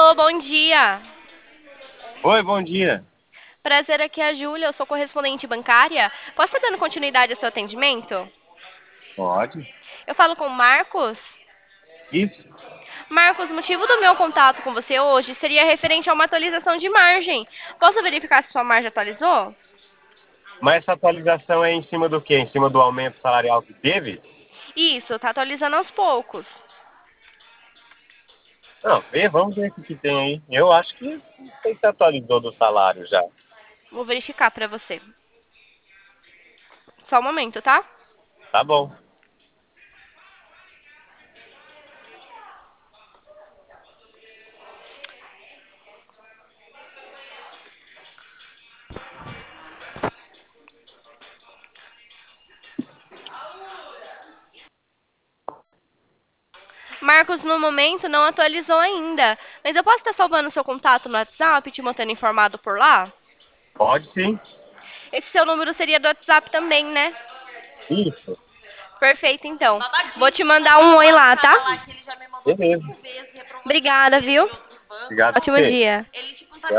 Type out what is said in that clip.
Alô, bom dia. Oi, bom dia. Prazer, aqui é a Júlia, eu sou correspondente bancária. Posso estar dando continuidade ao seu atendimento? Pode? Eu falo com o Marcos. Isso. Marcos, o motivo do meu contato com você hoje seria referente a uma atualização de margem. Posso verificar se sua margem atualizou? Mas essa atualização é em cima do quê? Em cima do aumento salarial que teve? Isso, tá atualizando aos poucos. Não, vamos ver o que tem aí. Eu acho que não sei se atualizou do salário já. Vou verificar para você. Só um momento, tá? Tá bom. Marcos, no momento, não atualizou ainda. Mas eu posso estar salvando o seu contato no WhatsApp e te mantendo informado por lá? Pode sim. Esse seu número seria do WhatsApp também, né? Isso. Perfeito, então. Vou te mandar um oi lá, tá? Beleza. Obrigada, viu? Obrigado a Ótimo você. dia.